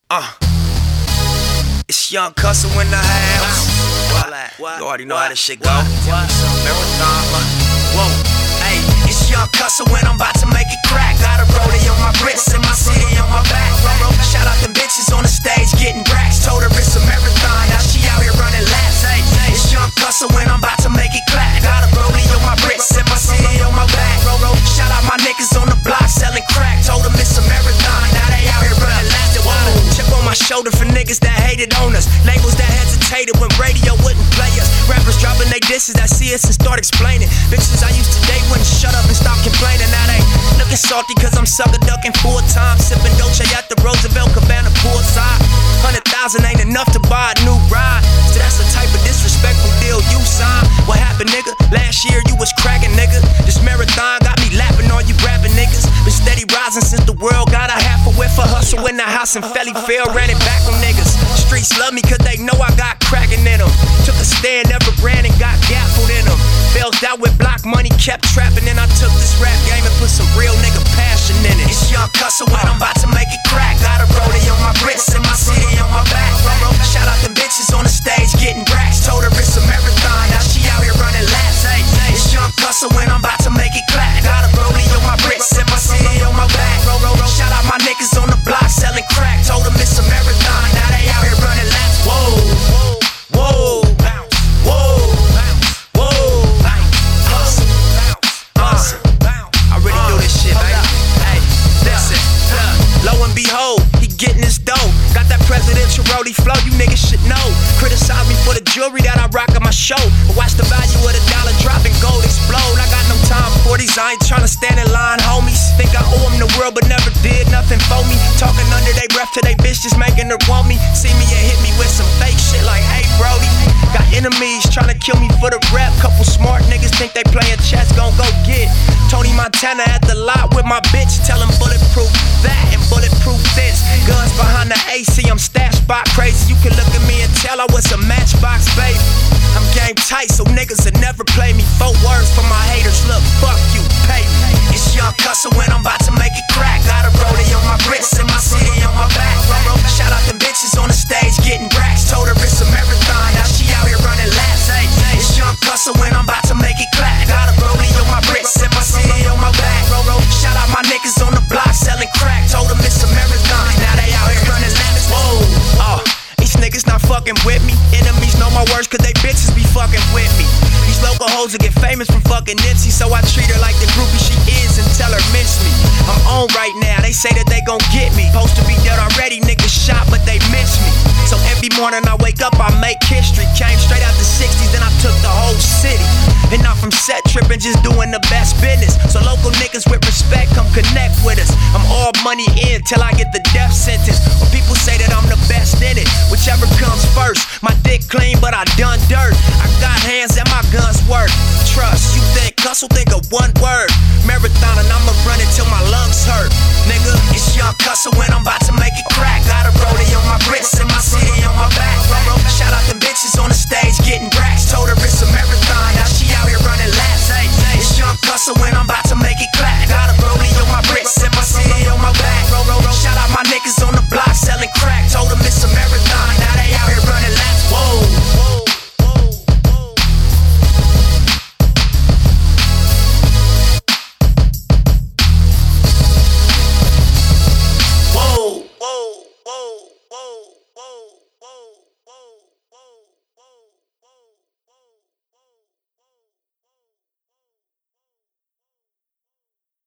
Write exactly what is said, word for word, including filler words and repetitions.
Uh, it's Young Custle in the house. What? What? You already know what? How this shit go. Marathon. Whoa. Hey, it's Young Custle when I'm about to make it crack. Got a rollie on my wrist and my city on my back. Shout out them bitches on the stage getting racks. Told her it's a marathon, now she out here running laps. Hey, it's Young Custle when I'm about to make it clap. Got a rollie on my wrist and my city on my back. Shout out my niggas on the block selling crack. Told them it's a marathon, now they out here running laps. Chip on my shoulder for niggas that hated on us. Labels that hesitated when radio wouldn't play us. Rappers dropping they disses that see us and start explaining. Bitches I used to date wouldn't shut up and stop complaining. Now they looking salty cause I'm sucker ducking full time. Sipping Dolce at the Roosevelt Cabana poolside. Hundred thousand ain't enough to buy a new ride. So that's the type of disrespectful deal you sign. What happened, nigga? Last year you was cracking, nigga. This marathon got me lapping all you rapping niggas. Been steady rising since the world got a half a whiff of hustle in the house and Felly Fair ran it back on niggas. Streets love me cause they know I got cracking in them. Took a stand, never ran and got gaffled in them. Felt out with block money, kept trapping, and I took this rap game and put some real nigga passion in it. It's Young Custle when I'm about to make it crack. Got a rollie on my wrist and my city on my back. Shout out them bitches on the stage getting racks. Told her it's a marathon, now she out here running laps. Hey, it's Young Custle when I'm about to make it clap. Got a rollie on my wrist and my city on my back. Shout out my niggas on the block selling crack. Told them it's a marathon, now they out here running laps. Whoa, whoa, whoa, whoa. Hustle, hustle. I really do this shit, baby. Hey, listen, lo and behold, he getting his dough. Got that presidential roadie flow, you niggas should know. Criticize me for the jewelry that I rock at my show, but watch the value of the dollar drop and gold explode. I got no time for these, I ain't tryna stand in line, homies. Think I owe them the world, but never did nothing for me. Talking under they breath to they bitch, just making her want me. See me and hit me with some fake shit like, hey Brody. Got enemies tryna kill me for the rap. Couple smart niggas think they playin' chess, gon' go get Tony Montana at the lot with my bitch. Tell him bulletproof that and bulletproof this. Guns behind the A C, I'm stashed by crazy. You can look at me and tell I was a matchbox, baby. I'm game tight, so niggas will never play me. Four words for my haters, look, fuck you, pay me. It's Young Custle when I'm about to make it crack. Got a rollie on my wrist and my city on my back. Shout out them bitches on the stage getting racks. Told her it's a marathon, now she out here running laps. Hey, it's Young Custle when I'm about to make it clap. Got a rollie on my wrist and my city on my back. Shout out my niggas on the block selling crack. Told them it's a marathon, now they out here running laps. Whoa, oh. These niggas not fucking with me. Enemies know my words cause they bitches be fucking with me. These local hoes will get famous from fucking Nipsey, so I treat her like the groupie she is and tell her mince me. I'm on right now, they say that they gon' get me. Supposed to be dead already, niggas shot but they miss me. So every morning I wake up, I make history. Came straight out the sixties, then I took the whole city. And I'm from set tripping, just doing the best business. So local niggas with respect, come connect with us. I'm all money in till I get the death sentence. Or people say that I'm the best in it. Whichever comes first, my dick clean, but I done dirt. I got hands and my guns work. Trust, you think Custle, think of one word. Marathon and I'ma run it till my lungs hurt. Nigga, it's Young Custle.